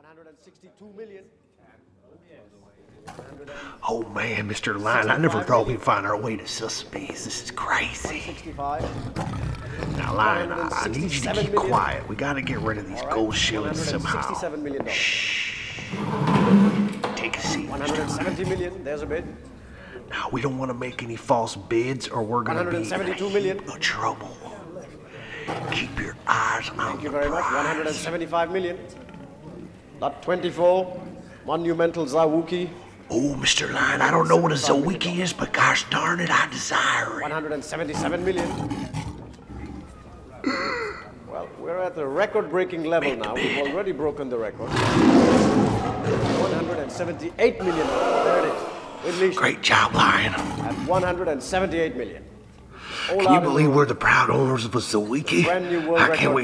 162 million. Oh man, Mr. Lion, I never thought we'd find our way to subspace. This is crazy. 165. Now, Lion, I need you to keep quiet. We gotta get rid of these gold shillings somehow. $167 million. Shh. Take a seat, Mr. Lion. 170 million. There's a bid. Now, we don't want to make any false bids or we're gonna be in 172 million. trouble. Keep your eyes on Thank you the very much. prize. 175 million. Lot 24. Monumental Zawuki. Oh, Mr. Lion, I don't know what a Zawiki is, but gosh darn it, I desire it. 177 million. Well, we're at a record-breaking level now. We've already broken the record. 178 million. There it is. With Leash Great job, Lion. at 178 million. All Can you out in the believe room. we're the proud owners of a Zawiki? Brand new world I can't record. wait